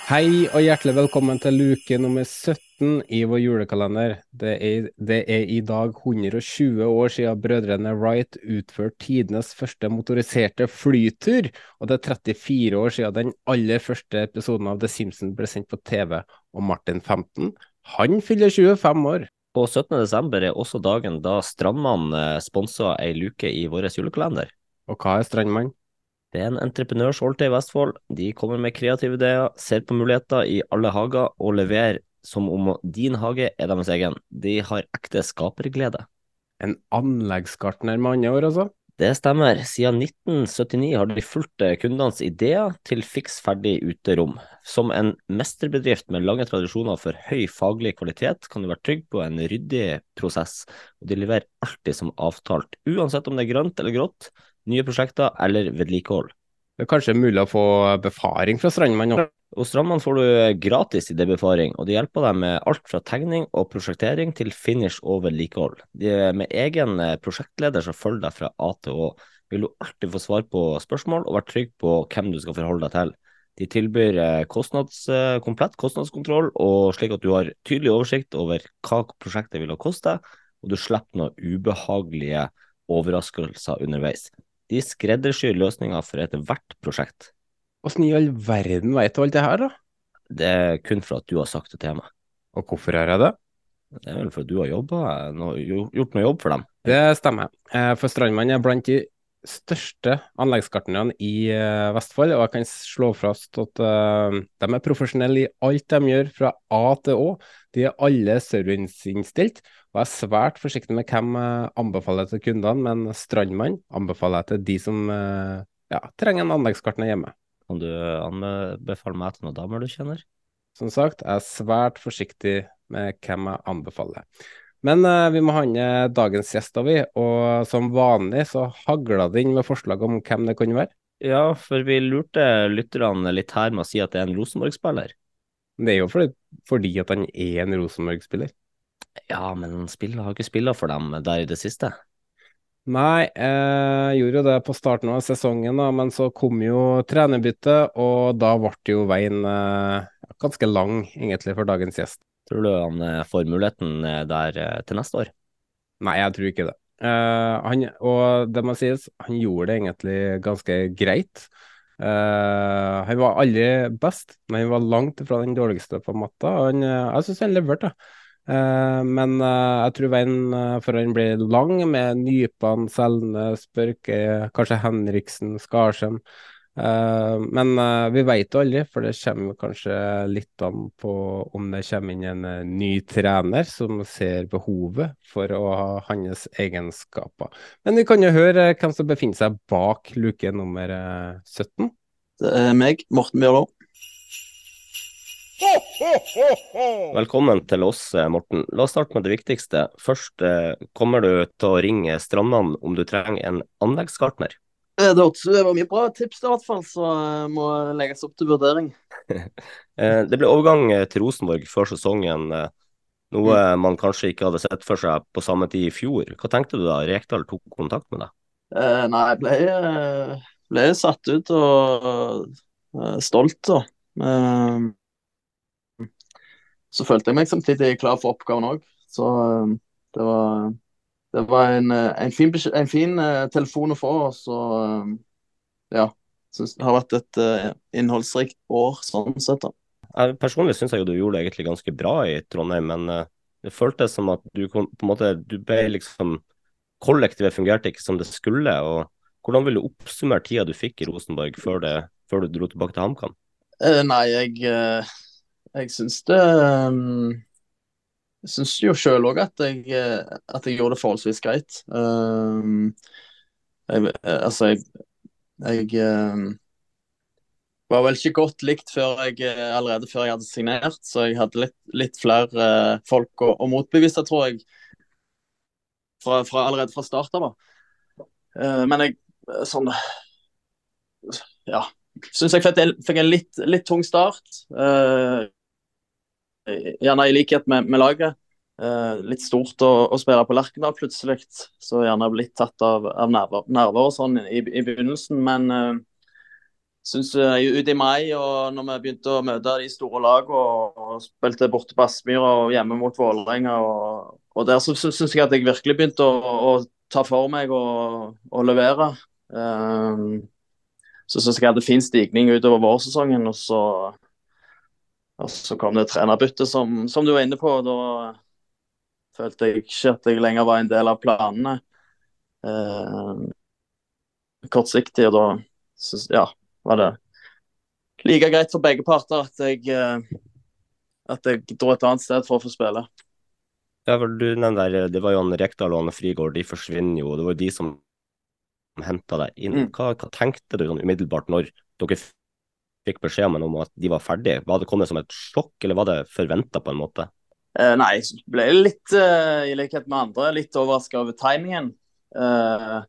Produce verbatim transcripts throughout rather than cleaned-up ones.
Hei og hjertelig velkommen til luke nummer sytten i vår julekalender. Det er, det er i dag hundre og tjue år siden brødrene Wright utførte tidenes første motoriserte flytur, og det er trettifire år siden den aller første episoden av The Simpsons ble sendt på T V, og Martin femten, han fyller tjuefem år. Og syttende desember er også dagen da Strandmann eh, sponset ei luke i vår julekalender. Og hva er Strandmann? Det er en entreprenørsolte i Vestfold. De kommer med kreative ideer, ser på muligheter i alle hager og leverer som om din hage er deres egen. De har ekte skaperglede. En anleggsgartner med andre ord, altså? Det stemmer. Siden nitten syttini har de fulgt eh, kundenes ideer til fiks ferdig uterom. Som en mesterbedrift med lange tradisjoner for høy faglig kvalitet, kan du være trygg på en ryddig prosess, og de leverer alltid som avtalt, uansett om det er grønt eller grått, nye prosjekter eller vedlikehold. Det er kanskje mulig å få befaring fra Strandmann nå? Hos Strandmann får du gratis idébefaring, og de hjelper deg med alt fra tegning og prosjektering til finish og vedlikehold. De er med egen prosjektleder som følger deg fra A til Å. Vil du alltid få svar på spørsmål og være trygg på hvem du skal forholde deg til. De tilbyr kostnads, komplett kostnadskontroll, og slik at du har tydelig oversikt over hva prosjektet vil ha kostet, og du slipper noen ubehagelige overraskelser underveis. De skreddersyr løsninger for et hvert prosjekt. Hvordan i all verden vet du alt det her, da? Det er kun for at du har sagt det til meg. Og hvorfor gjør jeg det? Det er vel for at du har jobbet, noe, gjort noe jobb for dem. Det stemmer. Eh, For Strandmann er blant de største anleggsgartnerne i eh, Vestfold, og jeg kan slå fast at eh, de er profesjonelle i alt de gjør fra A til Å. De er alle serviceinnstilt, og jeg er svært forsiktig med hvem jeg anbefaler til kundene, men Strandmann anbefaler jeg til de som eh, ja, trenger en anleggsgartner hjemme. Kan du anbefale meg til noen damer du kjenner? Som sagt, jeg er svært forsiktig med hvem jeg anbefaler. Men eh, vi må ha inn dagens gjest, da, vi. Og som vanlig så hagla det inn med forslag om hvem det kunne være. Ja, for vi lurte lytterne litt her med å si at det er en Rosenborg-spiller. Det er jo fordi, fordi at han er en Rosenborg-spiller. Ja, men han spiller, har ikke spillet for dem der i det siste. Nei, jeg gjorde jo det på starten av sesongen, da, men så kom jo trenerbyttet, og da ble jo veien eh, ganske lang, egentlig, for dagens gjest. Tror du han eh, får muligheten eh, der eh, til neste år? Nei, jeg tror ikke det. Eh, han, og det må sies, han gjorde det egentlig ganske greit. Eh, han var aldri best, men han var langt fra den dårligste på matta. Han, eh, jeg synes han leverte, da. Eh, men eh, jeg tror veien eh, for han blir lang, med Nypan, Selnes, Børke, kanskje Henriksen, Skarsheim. Eh, men eh, vi vet jo aldri, for det kommer jo kanskje litt an på om det kommer inn en eh, ny trener som ser behovet for å ha hans egenskaper. Men vi kan jo høre hvem som befinner seg bak luke nummer eh, sytten. Det er meg, Morten Bjørlo. Velkommen til oss, eh, Morten. La oss starte med det viktigste. Først, eh, kommer du til å ringe Strandmann om du trenger en anleggsgartner? Eh, Det hørtes ut det var mye bra tips der, i hvert fall, så eh, må legges opp til vurdering. Eh, Det ble overgang eh, til Rosenborg før sesongen, eh, noe man kanskje ikke hadde sett for seg på samme tid i fjor. Hva tenkte du da Rekdal tok kontakt med deg? Eh, nei, jeg ble, eh, ble satt ut og eh, stolt, da. Eh, så følte jeg meg samtidig klar for oppgaven òg. Så eh, det var, det var en, eh, en fin, beskje- en fin eh, telefon å få. Så eh, ja, synes det har vært et eh, innholdsrikt år sånn sett, da. Jeg personlig synes jeg jo du gjorde det egentlig ganske bra i Trondheim, men eh, det føltes som at du kom, på en måte, du ble liksom, kollektivet fungerte ikke som det skulle, og hvordan vil du oppsummere tida du fikk i Rosenborg før, det, før du dro tilbake til HamKam? Eh, nei, jeg, eh, jeg syns det um, Jeg syns jo sjøl òg at, jeg, eh, at jeg gjorde det forholdsvis greit. Um, jeg, eh, altså, jeg, jeg um, var vel ikke godt likt før jeg, eh, allerede før jeg hadde signert, så jeg hadde litt, litt flere eh, folk å, å motbevise, tror jeg, fra, fra, allerede fra start av. da. Eh, men jeg eh, sånn Ja. Syns jeg fikk, fikk en litt, litt tung start. Eh, gjerne i likhet med, med laget. Eh, litt stort å, å spille på Lerkendal plutselig, så gjerne blitt tatt av, av nerver, nerver og sånn i, i begynnelsen. Men eh, synes jeg ut i mai, og når vi begynte å møte de store lag og, og spilte borte på Aspmyra og hjemme mot Vålerenga, og, og der så syns jeg at jeg virkelig begynte å, å ta for meg og, og levere. Um, så syns jeg jeg hadde fin stigning utover vårsesongen, og så, og så kom det trenerbytte, som, som du var inne på. Da følte jeg ikke at jeg lenger var en del av planene. Um, kortsiktig, og da synes, ja, var det like greit for begge parter at jeg, eh, at jeg dro et annet sted for å få spille. Ja, for du nevnte der, det var jo han Rekdal og han Frigård, de forsvinner jo, og det var jo de som hentet deg inn. Mm. Hva, hva tenkte du sånn umiddelbart når dere fikk beskjed om, om at de var ferdige? Var det kommet som et sjokk, eller var det forventet på en måte? Eh, nei, jeg ble litt, eh, i likhet med andre, litt overrasket over timingen. Eh,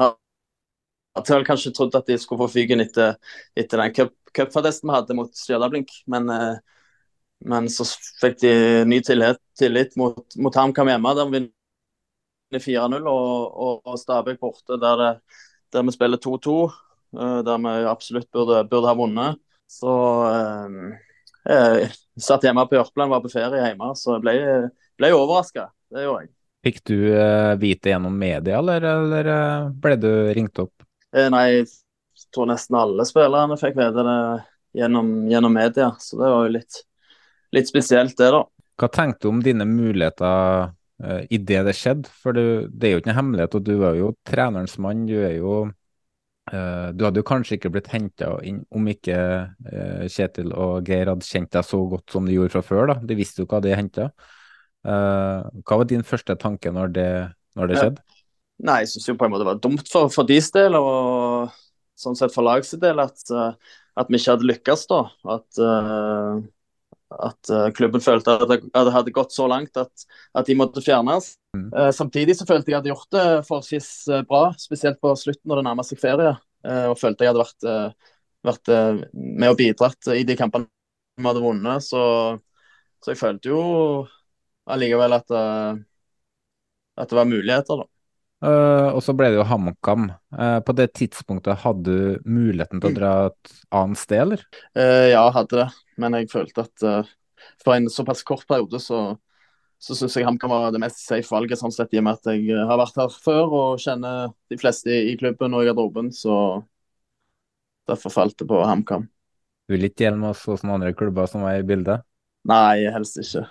Jeg hadde kanskje trodd at de skulle få fyken etter, etter den cup, cupfadesten vi hadde mot Stjørdalblink, men, eh, men så fikk de ny tillit, tillit mot, mot HamKam hjemme, der vi vinner fire null, og, og, og Stabæk borte, der, det, der vi spiller to to, eh, der vi absolutt burde, burde ha vunnet. Så eh, jeg satt hjemme på Jørpeland, var på ferie hjemme, så jeg ble, ble overrasket. Det gjorde jeg. Fikk du uh, vite gjennom media, eller, eller uh, ble du ringt opp? Eh, nei, jeg tror nesten alle spillerne fikk vite det gjennom, gjennom media, så det var jo litt, litt spesielt det da. Hva tenkte du om dine muligheter uh, i det det skjedde? For du, det er jo ikke en hemmelighet, og du var jo trenerens mann, du er jo uh, du hadde jo kanskje ikke blitt hentet inn om ikke uh, Kjetil og Geir hadde kjent deg så godt som de gjorde fra før da. De visste jo hva de hentet. Uh, hva var din første tanke når det, når det skjedde? Ja. Nei, jeg synes jo på en måte det var dumt for, for deres del, og sånn sett for lagets del, at, at vi ikke hadde lykkes da. At, uh, at klubben følte at det, at det hadde gått så langt at, at de måtte fjernes. Mm. Uh, samtidig så følte jeg at jeg hadde gjort det forholdsvis bra, spesielt på slutten når det nærmet seg ferie. Uh, og følte jeg hadde vært, uh, vært uh, med og bidratt i de kampene vi hadde vunnet. Så, så jeg følte jo allikevel at, uh, at det var muligheter da. Uh, og så ble det jo HamKam. Uh, på det tidspunktet hadde du muligheten til å dra et annet sted, eller? Uh, ja, hadde det. Men jeg følte at uh, for en såpass kort periode så, så synes jeg HamKam var det mest safe valget, sånn sett, i og med at jeg har vært her før og kjenner de fleste i klubben og i garderoben, så derfor falt det på HamKam. Du vil ikke dele med oss hvordan andre klubber som var i bildet? Nei, helst ikke.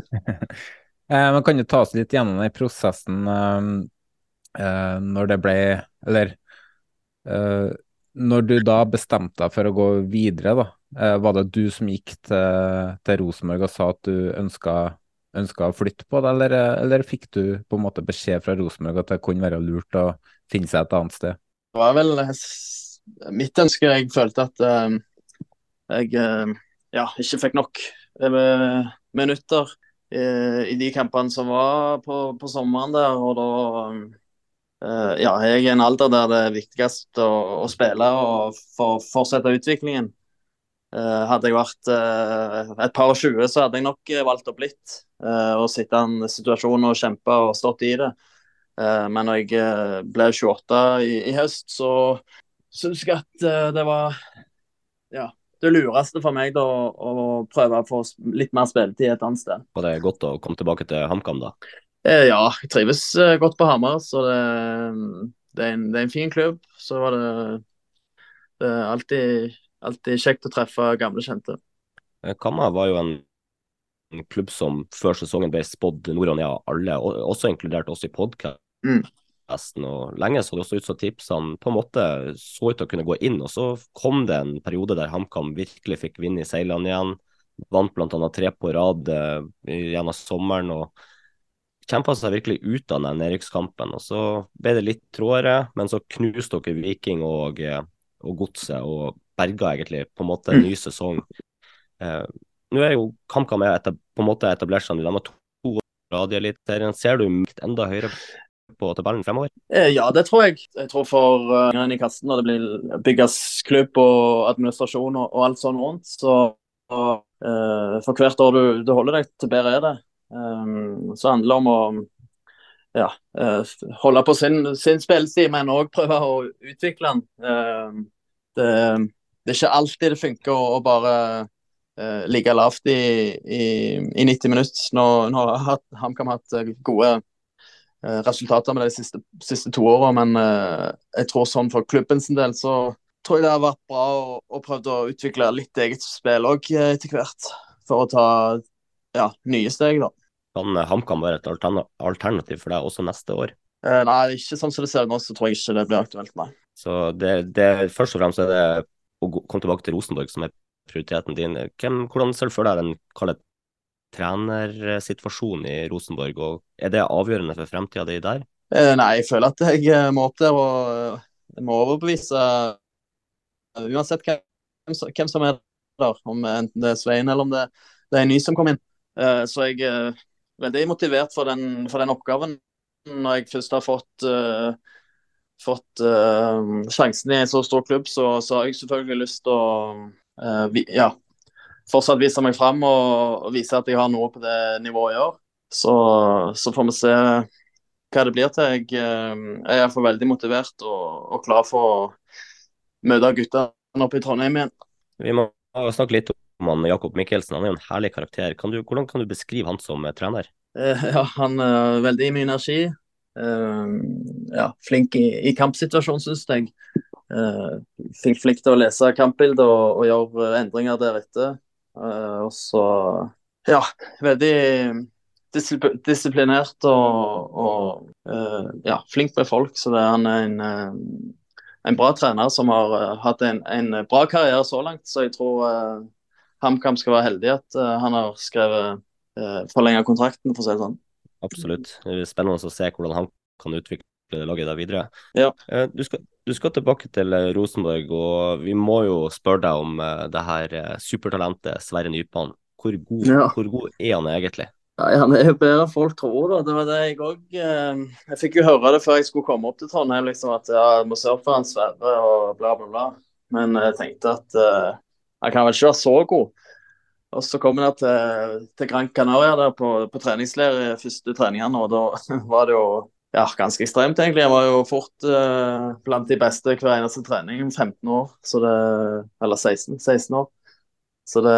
uh, men kan du ta oss litt gjennom den prosessen uh, Uh, når det ble, eller uh, når du da bestemte deg for å gå videre da, uh, var det du som gikk til, til Rosenborg og sa at du ønsket, ønsket å flytte på det, eller, eller fikk du på en måte beskjed fra Rosenborg at det kunne være lurt å finne seg et annet sted? Det var vel mitt ønske. Jeg følte at uh, jeg uh, ja, ikke fikk nok uh, minutter uh, i de kampene som var på, på sommeren der, og da um, Uh, ja, jeg er i en alder der det er viktigst å, å spille og for, fortsette utviklingen. Uh, hadde jeg vært uh, et par og tjue, så hadde jeg nok valgt opp litt. Uh, og sitte i en situasjon og kjempe og stått i det. Uh, men når jeg uh, ble tjueåtte i, i høst, så synes jeg at uh, det var ja, det lureste for meg da, å prøve å få litt mer spilletid et annet sted. Var det godt å komme tilbake til HamKam da? Ja, jeg trives godt på Hamar, så det, det, er en, det er en fin klubb. Så var det, det er alltid, alltid kjekt å treffe gamle kjente. Hamar var jo en, en klubb som før sesongen ble spådd nord og ned av alle, også inkludert oss i podcasten. Mm. Og lenge så det også ut som tipsene på en måte så ut til å kunne gå inn, og så kom det en periode der HamKam virkelig fikk vinne i seilene igjen. Vant blant annet tre på rad eh, gjennom sommeren, og kjempet seg virkelig ut av den nedrykkskampen, og så ble det litt trådere, men så knuste dere Viking og, og Godset, og berga egentlig på en måte en ny sesong. Eh, nå er jo HamKam på en måte etablert seg, de har to radielitserien. Ser du enda høyere på tabellen fremover? Eh, ja, det tror jeg. Jeg tror for uh, i kassen når det blir bygges klubb og administrasjon og, og alt sånn rundt, så uh, for hvert år du, du holder deg til bedre er det. Um, så handler det om å ja, uh, holde på sin, sin spillestil, men også prøve å utvikle den. Uh, det, det er ikke alltid det funker å, å bare uh, ligge lavt i, i, i nitti minutter. Nå, nå har HamKam hatt uh, gode uh, resultater med det de siste, siste to årene, men uh, jeg tror sånn for klubben sin del så tror jeg det har vært bra å, å prøve å utvikle litt eget spill også uh, etter hvert, for å ta ja, nye steg da. Kan HamKam være et altern- alternativ for deg også neste år? Uh, nei, ikke sånn som det ser ut nå, så tror jeg ikke det blir aktuelt med. Så det, det, først og fremst er det å gå, komme tilbake til Rosenborg som er prioriteten din. Hvem, hvordan ser du for deg den kallet trenersituasjonen i Rosenborg, og er det avgjørende for fremtiden din der? Uh, nei, jeg føler at jeg uh, må opp der og uh, må overbevise uh, uansett hvem, hvem som er der, om enten det er Svein eller om det, det er en ny som kom inn. Uh, så jeg er uh, veldig motivert for den, for den oppgaven. Når jeg først har fått, uh, fått uh, sjansen i en så stor klubb, så, så har jeg selvfølgelig lyst til å uh, vi, ja, fortsatt vise meg frem og, og vise at jeg har noe på det nivået i år. Så, så får vi se hva det blir til. Jeg, uh, jeg er i hvert fall veldig motivert og, og klar for å møte guttene oppe i Trondheim igjen. Vi må snakke litt om han, Jakob Mikkelsen. Han er jo en herlig karakter. Kan du, hvordan kan du beskrive han som uh, trener? Uh, ja, han er veldig mye energi. Uh, ja, flink i, i kampsituasjon, synes jeg. Uh, flink, flink til å lese kampbildet og, og gjøre endringer deretter. Uh, og så, ja, veldig disipl- disiplinert og, og uh, ja, flink med folk. Så det er han er en, uh, en bra trener som har uh, hatt en, en bra karriere så langt. Så jeg tror uh, HamKam skal være heldig at uh, han har skrevet forlenge kontrakten, for å si det sånn. Absolutt. Det er spennende å se hvordan han kan utvikle laget der videre. Ja. Du skal, du skal tilbake til Rosenborg, og vi må jo spørre deg om det her supertalentet Sverre Nypan. Hvor god, ja. hvor god er han egentlig? Ja, han er jo bedre enn folk tror, da. Det var det jeg òg eh, Jeg fikk jo høre det før jeg skulle komme opp til Trondheim, liksom, at ja, jeg må surfe for han Sverre og bla, bla, bla. Men jeg tenkte at eh, han kan vel ikke være så god. Og så kom jeg til, til Gran Canaria der på, på treningsleir i første treningene, og da var det jo ja, ganske ekstremt egentlig. Jeg var jo fort uh, blant de beste hver eneste trening, femten år, så det, eller seksten, seksten år. Så det,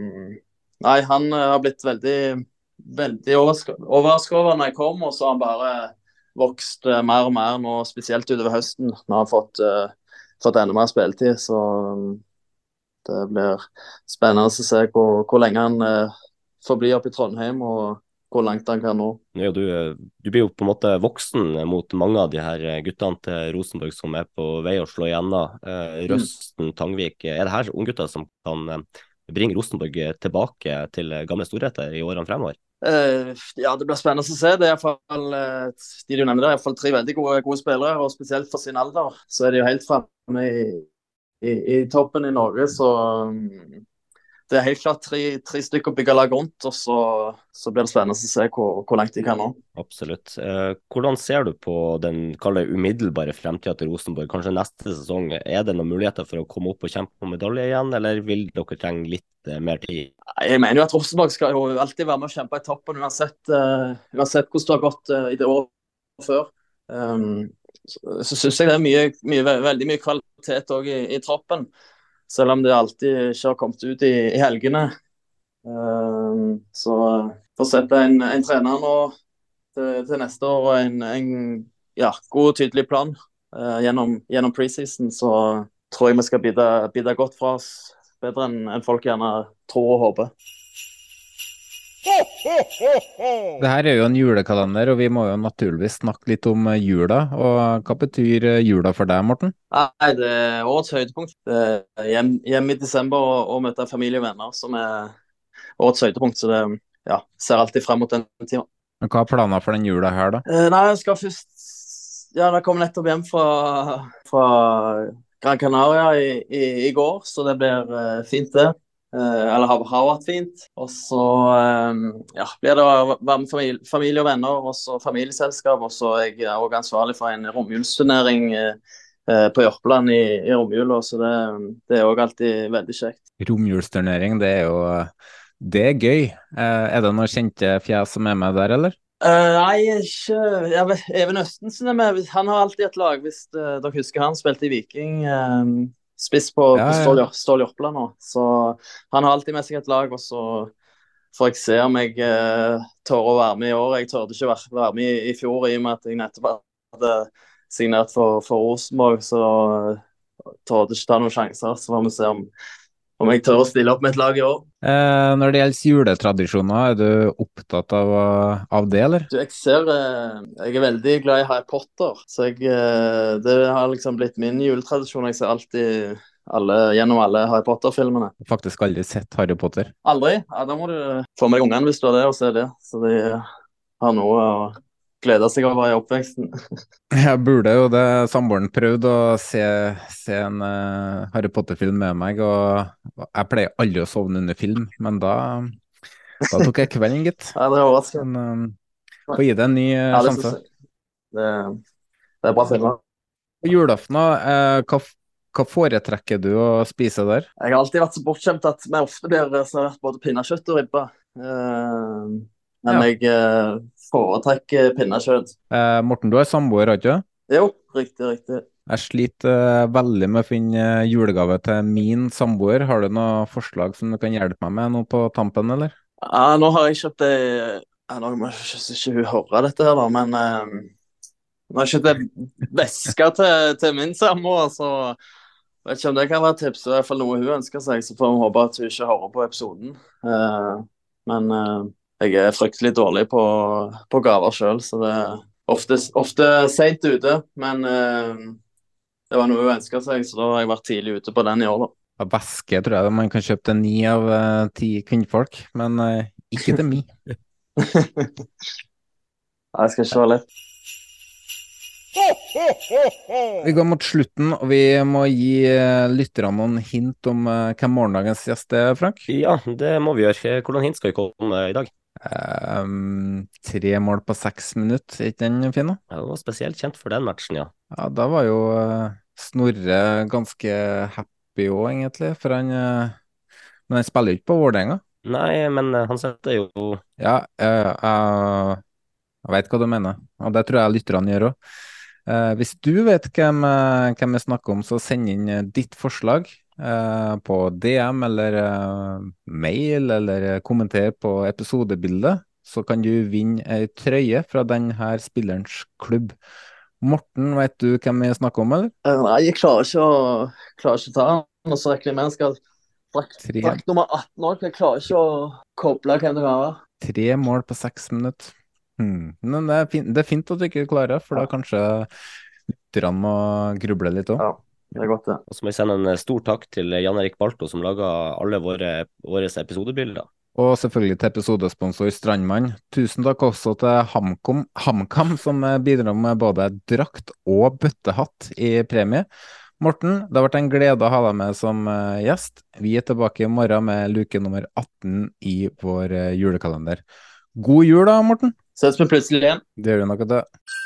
nei, han har blitt veldig, veldig overrasket over når jeg kom, og så har han bare vokst uh, mer og mer nå, spesielt utover høsten, når han har fått, uh, fått enda mer spilletid, så det blir spennende å se hvor, hvor lenge han eh, får bli oppe i Trondheim, og hvor langt han kan nå. Ja, du, du blir jo på en måte voksen mot mange av de her guttene til Rosenborg som er på vei å slå igjennom. Eh, Røsten, Tangvik, er det her unggutter som kan eh, bringe Rosenborg tilbake til gamle storheter i årene fremover? Eh, ja, det blir spennende å se. Det er i hvert fall, eh, de du nevner, det er i hvert fall tre veldig gode, gode spillere, og spesielt for sin alder, så er de jo helt fremme i I, i toppen i Norge, så um, det er helt klart tre, tre stykker å bygge lag rundt, og så, så blir det spennende å se hvor, hvor langt de kan nå. Absolutt. Eh, hvordan ser du på den kalde umiddelbare fremtiden til Rosenborg? Kanskje neste sesong, er det noen muligheter for å komme opp og kjempe om medalje igjen, eller vil dere trenge litt eh, mer tid? Jeg mener jo at Rosenborg skal jo alltid være med å kjempe i toppen, uansett, uh, uansett hvordan det har gått uh, i det året før. Um, så, så synes jeg det er mye, mye, veldig mye kvalitet også i, i troppen, selv om det alltid ikke har kommet ut i, i helgene. Uh, så for å sette en, en trener nå til, til neste år og en, en ja, god og tydelig plan uh, gjennom, gjennom preseason, så tror jeg vi skal bidra, bidra godt fra oss, bedre enn, enn folk gjerne tror og håper. Det her er jo en julekalender, og vi må jo naturligvis snakke litt om jula. Og hva betyr jula for deg, Morten? Nei, det er årets høydepunkt. Det er hjem, hjem i desember og, og møte familie og venner som er årets høydepunkt. Så det ja, ser alltid frem mot den tiden. Men hva er planer for den jula her, da? Eh, nei, jeg skal først Ja, jeg kom nettopp hjem fra, fra Gran Canaria i, i, i går, så det blir uh, fint det. Uh, eller har, har vært fint. Og så um, ja, blir det å være med familie, familie og venner, og så familieselskap. Og så er jeg også ansvarlig for en romjulsturnering uh, på Jørpeland i, i romjula, så det, det er også alltid veldig kjekt. Romjulsturnering, det er jo det er gøy. Uh, er det noen kjente fjes som er med der, eller? Uh, nei, ikke jeg vet, Even Østensen er med. Han har alltid et lag, hvis uh, dere husker han spilte i Viking. Uh, spiss på, Ja, på ja. Stål, Stål Jørpeland nå. Så han har alltid med seg et lag, og så får jeg se om jeg eh, tør å være med i år. Jeg tørde ikke være, være med i, i fjor, i og med at jeg nettopp hadde signert for, for Rosenborg, så uh, tørde ikke ta noen sjanser. Så får vi se om, om jeg tør å stille opp med et lag i år. Eh, når det gjelder juletradisjoner, er du opptatt av, av det, eller? Du, jeg ser eh, Jeg er veldig glad i Harry Potter, så jeg, eh, det har liksom blitt min juletradisjon. Jeg ser alltid alle, gjennom alle Harry Potter-filmene. Faktisk aldri sett Harry Potter. Aldri? Ja, da må du få med deg ungene hvis du har det, og se det. Så de har noe å glede seg over i oppveksten. Jeg burde jo det. Samboeren prøvde å se, se en uh, Harry Potter-film med meg, og jeg pleier aldri å sovne under film, men da, da tok jeg kvelden, gitt. Ja, det er overraskende. Men uh, få gi det en ny uh, Ja, det, sjanse. synes jeg. det, det er bra filmer. På julaften, uh, hva, hva foretrekker du å spise der? Jeg har alltid vært så bortskjemt at vi ofte blir servert både pinnekjøtt og ribbe. Eh, men Ja. jeg eh, foretrekker pinnekjøtt. Uh, Morten, du er samboer, har ikke du? Jo, riktig, riktig. Jeg sliter uh, veldig med å finne uh, julegave til min samboer. Har du noen forslag som du kan hjelpe meg med nå på tampen, eller? Ja, nå har jeg kjøpt ei ja, Nå må ikke, ikke hun høre dette her, da, men eh, nå har jeg kjøpt ei veske til, til min samboer, så vet ikke om det kan være tips. Det er i hvert fall noe hun ønsker seg, så får vi håpe at hun ikke hører på episoden. Eh, men eh, jeg er fryktelig dårlig på, på gaver selv, så det er ofte, ofte sent ute. Men eh, det var noe hun ønsket seg, så da har jeg vært tidlig ute på den i år, da. Av væske tror jeg man kan kjøpe til ni av uh, ti kvinnfolk, men uh, ikke til mi. Nei, jeg skal ikke være lett. Vi går mot slutten, og vi må gi uh, lytterne noen hint om uh, hvem morgendagens gjest er, Frank. Ja, det må vi gjøre. Hvordan hint skal vi komme med i dag? Um, tre mål på seks minutter, er ikke den fin da? Ja, det var spesielt kjent for den matchen, ja. Ja, da var jo uh, Snorre ganske happy også, egentlig, for han, uh, men han spiller jo ikke på Vålerenga. Nei, men eh, han setter jo Ja, uh, uh, jeg vet hva du mener, og det tror jeg lytterne gjør også. Uh, hvis du vet hvem, uh, hvem jeg snakker om, så send inn uh, ditt forslag uh, på D M eller uh, mail, eller uh, kommenter på episodebildet, så kan du vinne ei trøye fra denne spillerens klubb. Morten, vet du hvem jeg snakker om, eller? Eh, Nei, jeg klarer ikke å, klarer ikke å ta den, og så rekker jeg med en skal drakt, Tre. drakt nummer atten år. Jeg klarer ikke å koble hvem det kan være. Tre mål på seks minutter. Hmm. Men det er, fint, det er fint at du ikke klarer, for da kanskje lytterne må gruble litt også. Ja, det er godt det. Og så må jeg sende en stor takk til Jan Erik Balto, som laga alle våre, våre episodebilder. Og selvfølgelig til episodesponsor Strandmann. Tusen takk også til Hamkom, HamKam, som bidrar med både drakt og bøttehatt i premie. Morten, det har vært en glede å ha deg med som uh, gjest. Vi er tilbake i morgen med luke nummer atten i vår uh, julekalender. God jul da, Morten. Ses vi plutselig igjen. Det gjør du nok at det.